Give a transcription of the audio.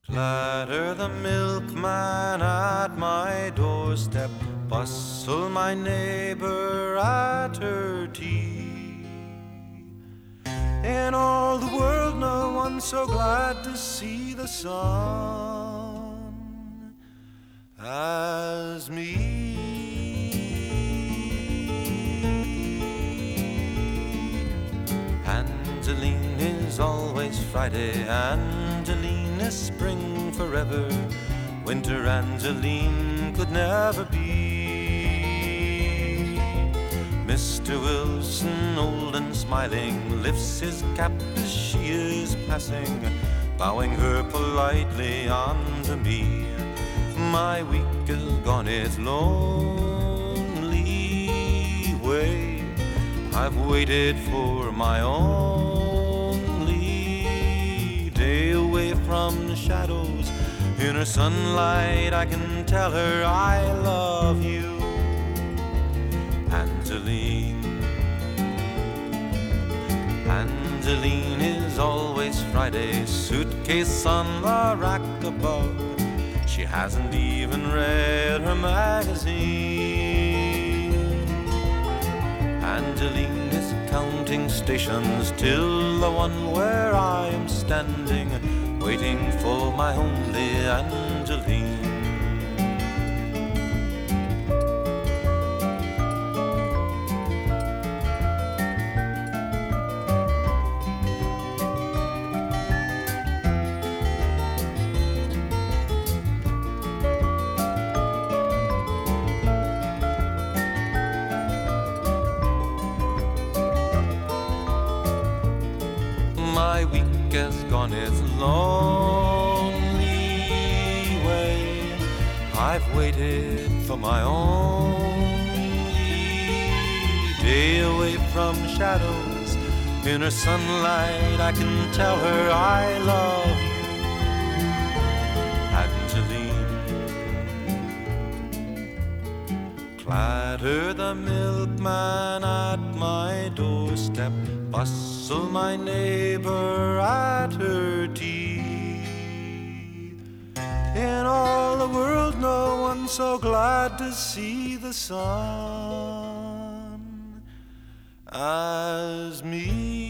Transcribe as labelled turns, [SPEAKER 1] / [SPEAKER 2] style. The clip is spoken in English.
[SPEAKER 1] Clatter the milkman at my doorstep, bustle my neighbor at her tea. In all the world no one so glad to see the sun as me. Angeline is always Friday, Angeline is spring forever. Winter Angeline could never be. Mr. Wilson, old and smiling, lifts his cap as she is passing, bowing her politely on to me. My week is gone its lonely way. I've waited for my only day away from the shadows. In her sunlight I can tell her I love you, Angeline. Angeline is always Friday, suitcase on the rack above. She hasn't even read her magazine. Angeline is counting stations till the one where I am standing, waiting for my only Angeline. My week has gone its lonely way. I've waited for my only day away from shadows. In her sunlight I can tell her I love you, Angeline. Clatter the milkman at my doorstep, bustle my neighbor at her tea. In all the world no one so glad to see the sun as me.